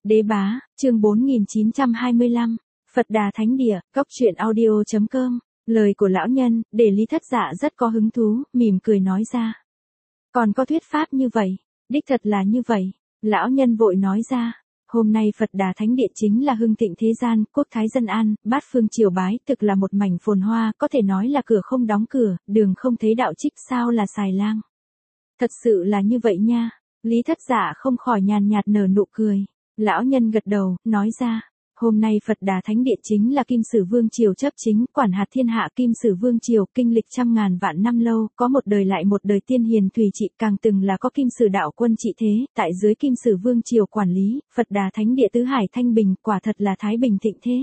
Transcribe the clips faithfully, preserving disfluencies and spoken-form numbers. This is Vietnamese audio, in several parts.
Đế bá, chương bốn nghìn chín trăm hai mươi lăm, Phật Đà Thánh Địa, cốc truyện audio chấm com. Lời của lão nhân, để Lý Thất Dạ rất có hứng thú, mỉm cười nói ra. Còn có thuyết pháp như vậy, đích thật là như vậy. Lão nhân vội nói ra, hôm nay Phật Đà Thánh Địa chính là hưng thịnh thế gian, quốc thái dân an, bát phương triều bái, thực là một mảnh phồn hoa, có thể nói là cửa không đóng cửa, đường không thấy đạo trích, sao là xài lang. Thật sự là như vậy nha. Lý Thất Dạ không khỏi nhàn nhạt nở nụ cười. Lão nhân gật đầu, nói ra, hôm nay Phật Đà Thánh Địa chính là Kim Sử Vương Triều chấp chính, quản hạt thiên hạ. Kim Sử Vương Triều kinh lịch trăm ngàn vạn năm lâu, có một đời lại một đời tiên hiền thùy trị, càng từng là có Kim Sử đạo quân trị thế, tại dưới Kim Sử Vương Triều quản lý, Phật Đà Thánh Địa tứ hải thanh bình, quả thật là thái bình thịnh thế.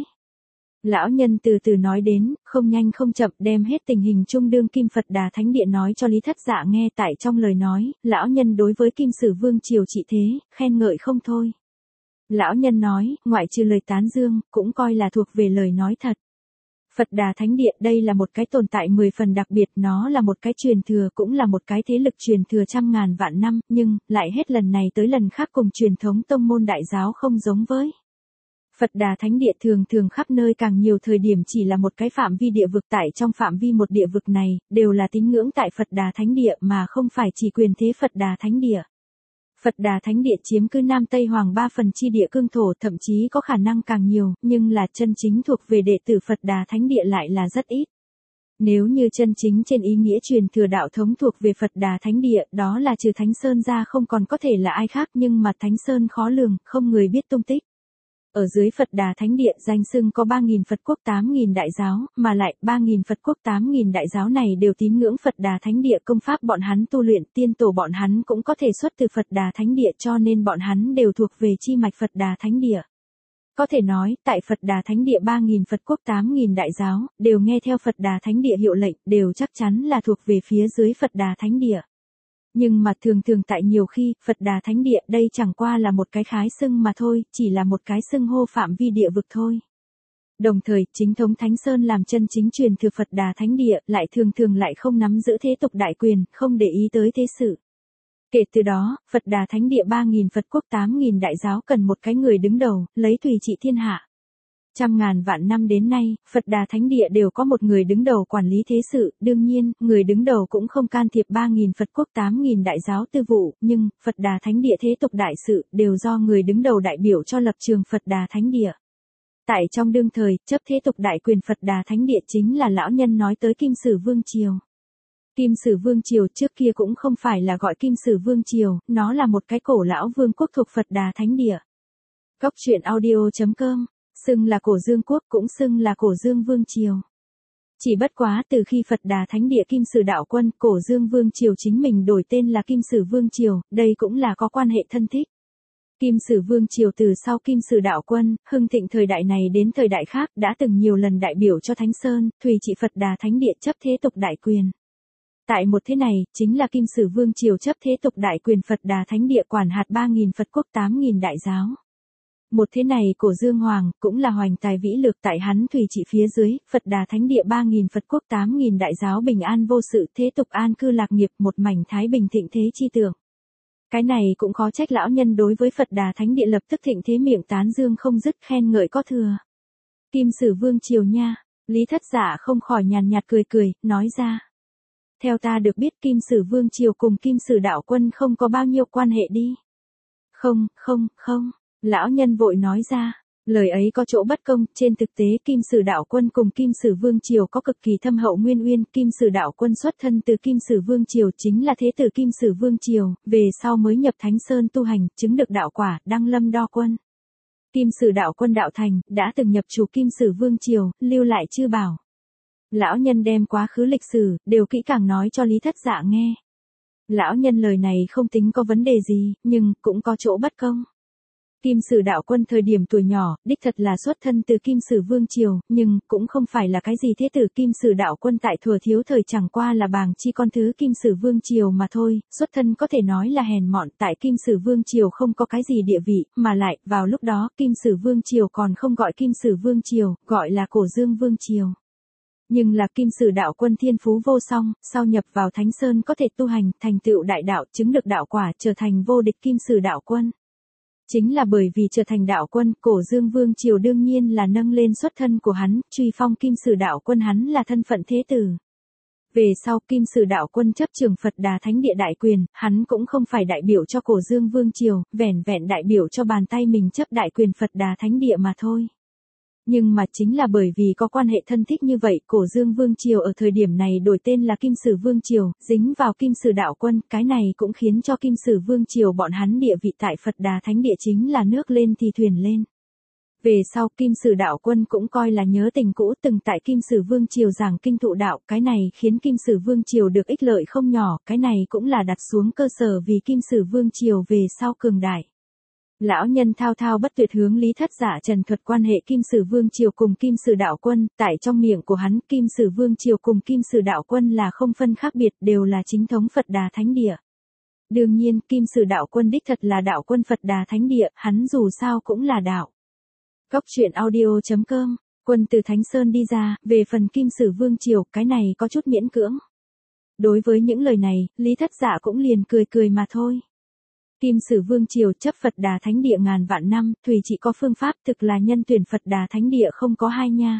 Lão nhân từ từ nói đến, không nhanh không chậm, đem hết tình hình trung đương Kim Phật Đà Thánh Địa nói cho Lý Thất Dạ nghe. Tại trong lời nói, lão nhân đối với Kim Sử Vương Triều trị thế, khen ngợi không thôi. Lão nhân nói, ngoại trừ lời tán dương, cũng coi là thuộc về lời nói thật. Phật Đà Thánh Địa đây là một cái tồn tại mười phần đặc biệt, nó là một cái truyền thừa, cũng là một cái thế lực truyền thừa trăm ngàn vạn năm, nhưng, lại hết lần này tới lần khác cùng truyền thống tông môn đại giáo không giống với. Phật Đà Thánh Địa thường thường khắp nơi, càng nhiều thời điểm chỉ là một cái phạm vi địa vực. Tại trong phạm vi một địa vực này, đều là tín ngưỡng tại Phật Đà Thánh Địa mà không phải chỉ quyền thế Phật Đà Thánh Địa. Phật Đà Thánh Địa chiếm cứ Nam Tây Hoàng ba phần chi địa cương thổ, thậm chí có khả năng càng nhiều, nhưng là chân chính thuộc về đệ tử Phật Đà Thánh Địa lại là rất ít. Nếu như chân chính trên ý nghĩa truyền thừa đạo thống thuộc về Phật Đà Thánh Địa, đó là trừ Thánh Sơn ra không còn có thể là ai khác, nhưng mà Thánh Sơn khó lường, không người biết tung tích. Ở dưới Phật Đà Thánh Địa danh xưng có ba nghìn Phật quốc tám nghìn đại giáo, mà lại ba nghìn Phật quốc tám nghìn đại giáo này đều tín ngưỡng Phật Đà Thánh Địa, công pháp bọn hắn tu luyện, tiên tổ bọn hắn cũng có thể xuất từ Phật Đà Thánh Địa, cho nên bọn hắn đều thuộc về chi mạch Phật Đà Thánh Địa. Có thể nói, tại Phật Đà Thánh Địa ba nghìn Phật quốc tám nghìn đại giáo, đều nghe theo Phật Đà Thánh Địa hiệu lệnh, đều chắc chắn là thuộc về phía dưới Phật Đà Thánh Địa. Nhưng mà thường thường tại nhiều khi, Phật Đà Thánh Địa đây chẳng qua là một cái khái xưng mà thôi, chỉ là một cái xưng hô phạm vi địa vực thôi. Đồng thời, chính thống Thánh Sơn làm chân chính truyền thừa Phật Đà Thánh Địa, lại thường thường lại không nắm giữ thế tục đại quyền, không để ý tới thế sự. Kể từ đó, Phật Đà Thánh Địa ba nghìn Phật quốc tám nghìn đại giáo cần một cái người đứng đầu, lấy tùy trị thiên hạ. Trăm ngàn vạn năm đến nay, Phật Đà Thánh Địa đều có một người đứng đầu quản lý thế sự, đương nhiên, người đứng đầu cũng không can thiệp ba nghìn Phật quốc tám nghìn đại giáo tư vụ, nhưng, Phật Đà Thánh Địa thế tục đại sự, đều do người đứng đầu đại biểu cho lập trường Phật Đà Thánh Địa. Tại trong đương thời, chấp thế tục đại quyền Phật Đà Thánh Địa chính là lão nhân nói tới Kim Sử Vương Triều. Kim Sử Vương Triều trước kia cũng không phải là gọi Kim Sử Vương Triều, nó là một cái cổ lão vương quốc thuộc Phật Đà Thánh Địa. Cốc truyện audio chấm com. Xưng là Cổ Dương Quốc, cũng xưng là Cổ Dương Vương Triều. Chỉ bất quá từ khi Phật Đà Thánh Địa Kim Sử đạo quân, Cổ Dương Vương Triều chính mình đổi tên là Kim Sử Vương Triều, đây cũng là có quan hệ thân thích. Kim Sử Vương Triều từ sau Kim Sử đạo quân, hưng thịnh thời đại này đến thời đại khác, đã từng nhiều lần đại biểu cho Thánh Sơn, thùy trị Phật Đà Thánh Địa chấp thế tục đại quyền. Tại một thế này, chính là Kim Sử Vương Triều chấp thế tục đại quyền Phật Đà Thánh Địa quản hạt ba nghìn Phật quốc tám nghìn đại giáo. Một thế này Cổ Dương Hoàng, cũng là hoành tài vĩ lược, tại hắn thùy trị phía dưới, Phật Đà Thánh Địa ba nghìn Phật quốc tám nghìn đại giáo bình an vô sự, thế tục an cư lạc nghiệp, một mảnh thái bình thịnh thế chi tưởng. Cái này cũng khó trách lão nhân đối với Phật Đà Thánh Địa lập tức thịnh thế miệng tán dương không dứt, khen ngợi có thừa. Kim Sử Vương Triều nha. Lý Thất Dạ không khỏi nhàn nhạt cười cười, nói ra. Theo ta được biết Kim Sử Vương Triều cùng Kim Sử đạo quân không có bao nhiêu quan hệ đi. Không, không, không. Lão nhân vội nói ra, lời ấy có chỗ bất công, trên thực tế Kim Sử đạo quân cùng Kim Sử Vương Triều có cực kỳ thâm hậu nguyên uyên, Kim Sử đạo quân xuất thân từ Kim Sử Vương Triều, chính là thế tử Kim Sử Vương Triều, về sau mới nhập Thánh Sơn tu hành, chứng được đạo quả, đăng lâm đo quân. Kim Sử đạo quân đạo thành, đã từng nhập chủ Kim Sử Vương Triều, lưu lại chư bảo. Lão nhân đem quá khứ lịch sử, đều kỹ càng nói cho Lý Thất Dạ nghe. Lão nhân lời này không tính có vấn đề gì, nhưng, cũng có chỗ bất công. Kim Sử đạo quân thời điểm tuổi nhỏ, đích thật là xuất thân từ Kim Sử Vương Triều, nhưng, cũng không phải là cái gì thế tử. Kim Sử đạo quân tại thuở thiếu thời chẳng qua là bàng chi con thứ Kim Sử Vương Triều mà thôi, xuất thân có thể nói là hèn mọn, tại Kim Sử Vương Triều không có cái gì địa vị, mà lại, vào lúc đó, Kim Sử Vương Triều còn không gọi Kim Sử Vương Triều, gọi là Cổ Dương Vương Triều. Nhưng là Kim Sử đạo quân thiên phú vô song, sau nhập vào Thánh Sơn có thể tu hành, thành tựu đại đạo, chứng được đạo quả, trở thành vô địch Kim Sử đạo quân. Chính là bởi vì trở thành đạo quân, Cổ Dương Vương Triều đương nhiên là nâng lên xuất thân của hắn, truy phong Kim Sử đạo quân, hắn là thân phận thế tử. Về sau Kim Sử đạo quân chấp trường Phật Đà Thánh Địa đại quyền, hắn cũng không phải đại biểu cho Cổ Dương Vương Triều, vẻn vẹn đại biểu cho bàn tay mình chấp đại quyền Phật Đà Thánh Địa mà thôi. Nhưng mà chính là bởi vì có quan hệ thân thích như vậy, Cổ Dương Vương Triều ở thời điểm này đổi tên là Kim Sử Vương Triều, dính vào Kim Sử đạo quân, cái này cũng khiến cho Kim Sử Vương Triều bọn hắn địa vị tại Phật Đà Thánh Địa chính là nước lên thì thuyền lên. Về sau Kim Sử đạo quân cũng coi là nhớ tình cũ, từng tại Kim Sử Vương Triều giảng kinh thụ đạo, cái này khiến Kim Sử Vương Triều được ích lợi không nhỏ, cái này cũng là đặt xuống cơ sở vì Kim Sử Vương Triều về sau cường đại. Lão nhân thao thao bất tuyệt hướng Lý Thất Dạ trần thuật quan hệ Kim Sử Vương Triều cùng Kim Sử đạo quân, tại trong miệng của hắn, Kim Sử Vương Triều cùng Kim Sử đạo quân là không phân khác biệt, đều là chính thống Phật Đà Thánh Địa. Đương nhiên, Kim Sử đạo quân đích thật là đạo quân Phật Đà Thánh Địa, hắn dù sao cũng là đạo. Góc truyện audio chấm com, quân từ Thánh Sơn đi ra, về phần Kim Sử Vương Triều, cái này có chút miễn cưỡng. Đối với những lời này, Lý Thất Dạ cũng liền cười cười mà thôi. Kim Sử Vương Triều chấp Phật Đà Thánh Địa ngàn vạn năm, thùy chỉ có phương pháp, thực là nhân tuyển Phật Đà Thánh Địa không có hai nha.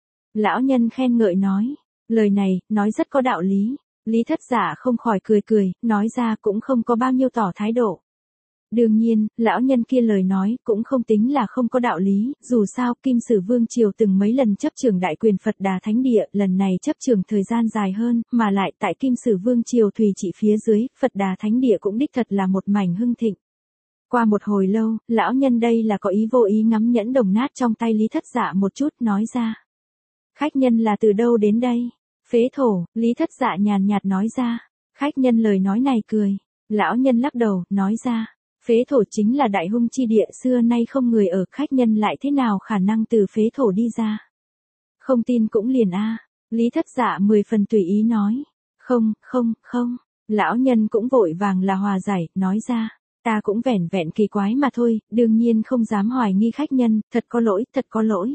Lão nhân khen ngợi nói, lời này, nói rất có đạo lý. Lý Thất Dạ không khỏi cười cười, nói ra cũng không có bao nhiêu tỏ thái độ. Đương nhiên, lão nhân kia lời nói cũng không tính là không có đạo lý, dù sao Kim Sử Vương Triều từng mấy lần chấp trường đại quyền Phật Đà Thánh Địa, lần này chấp trường thời gian dài hơn, mà lại tại Kim Sử Vương Triều thùy trị phía dưới, Phật Đà Thánh Địa cũng đích thật là một mảnh hưng thịnh. Qua một hồi lâu, lão nhân đây là có ý vô ý ngắm nhẫn đồng nát trong tay Lý Thất Dạ một chút, nói ra. Khách nhân là từ đâu đến đây? Phế thổ, Lý Thất Dạ nhàn nhạt nói ra. Khách nhân lời nói này cười. Lão nhân lắc đầu, nói ra. Phế thổ chính là đại hung chi địa, xưa nay không người ở, khách nhân lại thế nào khả năng từ phế thổ đi ra? Không tin cũng liền a. Lý Thất Dạ mười phần tùy ý nói. Không, không, không. Lão nhân cũng vội vàng là hòa giải, nói ra. Ta cũng vẻn vẹn kỳ quái mà thôi, đương nhiên không dám hoài nghi khách nhân, thật có lỗi, thật có lỗi.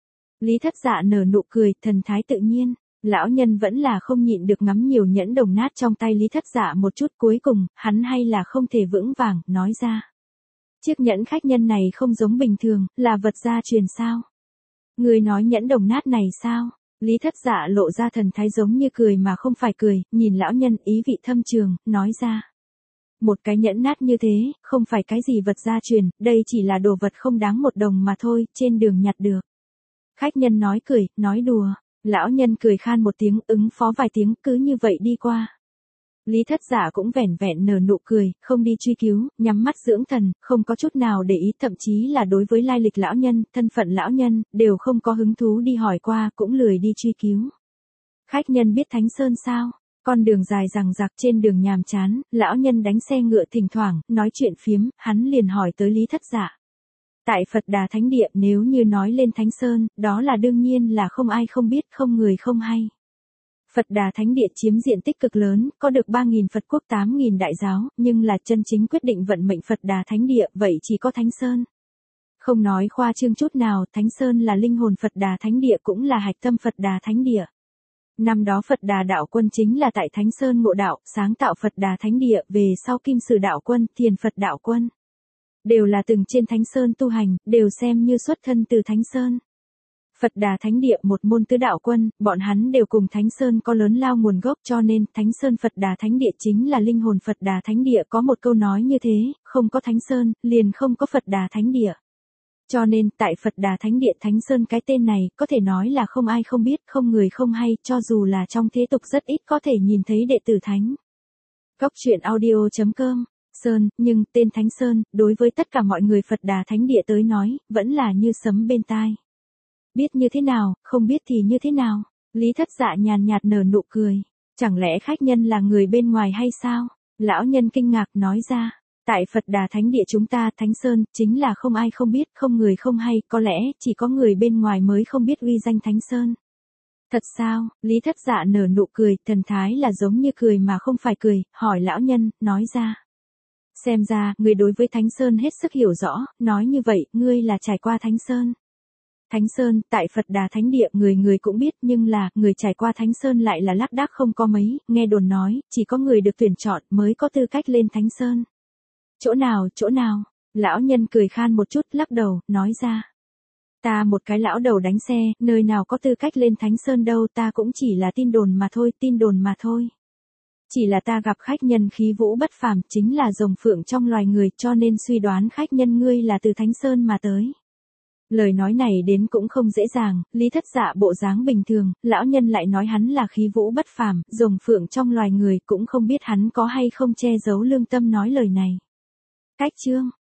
Lý Thất Dạ nở nụ cười, thần thái tự nhiên. Lão nhân vẫn là không nhịn được ngắm nhiều nhẫn đồng nát trong tay Lý Thất Dạ một chút, cuối cùng, hắn hay là không thể vững vàng, nói ra. Chiếc nhẫn khách nhân này không giống bình thường, là vật gia truyền sao? Người nói nhẫn đồng nát này sao? Lý Thất Dạ lộ ra thần thái giống như cười mà không phải cười, nhìn lão nhân ý vị thâm trường, nói ra. Một cái nhẫn nát như thế, không phải cái gì vật gia truyền, đây chỉ là đồ vật không đáng một đồng mà thôi, trên đường nhặt được. Khách nhân nói cười, nói đùa. Lão nhân cười khan một tiếng, ứng phó vài tiếng, cứ như vậy đi qua. Lý Thất Dạ cũng vẻn vẹn nở nụ cười, không đi truy cứu, nhắm mắt dưỡng thần, không có chút nào để ý, thậm chí là đối với lai lịch lão nhân, thân phận lão nhân, đều không có hứng thú đi hỏi qua, cũng lười đi truy cứu. Khách nhân biết Thánh Sơn sao? Con đường dài dằng dặc, trên đường nhàm chán, lão nhân đánh xe ngựa thỉnh thoảng, nói chuyện phiếm, hắn liền hỏi tới Lý Thất Dạ. Tại Phật Đà Thánh Địa, nếu như nói lên Thánh Sơn, đó là đương nhiên là không ai không biết, không người không hay. Phật Đà Thánh Địa chiếm diện tích cực lớn, có được ba nghìn Phật quốc tám nghìn đại giáo, nhưng là chân chính quyết định vận mệnh Phật Đà Thánh Địa, vậy chỉ có Thánh Sơn. Không nói khoa trương chút nào, Thánh Sơn là linh hồn Phật Đà Thánh Địa, cũng là hạch tâm Phật Đà Thánh Địa. Năm đó Phật Đà đạo quân chính là tại Thánh Sơn ngộ đạo, sáng tạo Phật Đà Thánh Địa, về sau Kim Sử đạo quân, Thiền Phật đạo quân. Đều là từng trên Thánh Sơn tu hành, đều xem như xuất thân từ Thánh Sơn. Phật Đà Thánh Địa một môn tứ đạo quân, bọn hắn đều cùng Thánh Sơn có lớn lao nguồn gốc, cho nên Thánh Sơn Phật Đà Thánh Địa chính là linh hồn Phật Đà Thánh Địa, có một câu nói như thế, không có Thánh Sơn, liền không có Phật Đà Thánh Địa. Cho nên, tại Phật Đà Thánh Địa Thánh Sơn cái tên này, có thể nói là không ai không biết, không người không hay, cho dù là trong thế tục rất ít có thể nhìn thấy đệ tử Thánh. Góc truyện audio chấm com, Sơn, nhưng tên Thánh Sơn, đối với tất cả mọi người Phật Đà Thánh Địa tới nói, vẫn là như sấm bên tai. Biết như thế nào, không biết thì như thế nào? Lý Thất Dạ nhàn nhạt nở nụ cười. Chẳng lẽ khách nhân là người bên ngoài hay sao? Lão nhân kinh ngạc nói ra. Tại Phật Đà Thánh Địa chúng ta, Thánh Sơn, chính là không ai không biết, không người không hay, có lẽ, chỉ có người bên ngoài mới không biết uy danh Thánh Sơn. Thật sao? Lý Thất Dạ nở nụ cười, thần thái là giống như cười mà không phải cười, hỏi lão nhân, nói ra. Xem ra, người đối với Thánh Sơn hết sức hiểu rõ, nói như vậy, ngươi là trải qua Thánh Sơn. Thánh Sơn, tại Phật Đà Thánh Địa, người người cũng biết, nhưng là, người trải qua Thánh Sơn lại là lác đác không có mấy, nghe đồn nói, chỉ có người được tuyển chọn mới có tư cách lên Thánh Sơn. Chỗ nào, chỗ nào? Lão nhân cười khan một chút, lắc đầu, nói ra. Ta một cái lão đầu đánh xe, nơi nào có tư cách lên Thánh Sơn đâu, ta cũng chỉ là tin đồn mà thôi, tin đồn mà thôi. Chỉ là ta gặp khách nhân khí vũ bất phàm, chính là rồng phượng trong loài người, cho nên suy đoán khách nhân ngươi là từ Thánh Sơn mà tới. Lời nói này đến cũng không dễ dàng, Lý Thất Dạ bộ dáng bình thường, lão nhân lại nói hắn là khí vũ bất phàm, rồng phượng trong loài người, cũng không biết hắn có hay không che giấu lương tâm nói lời này. Cách chương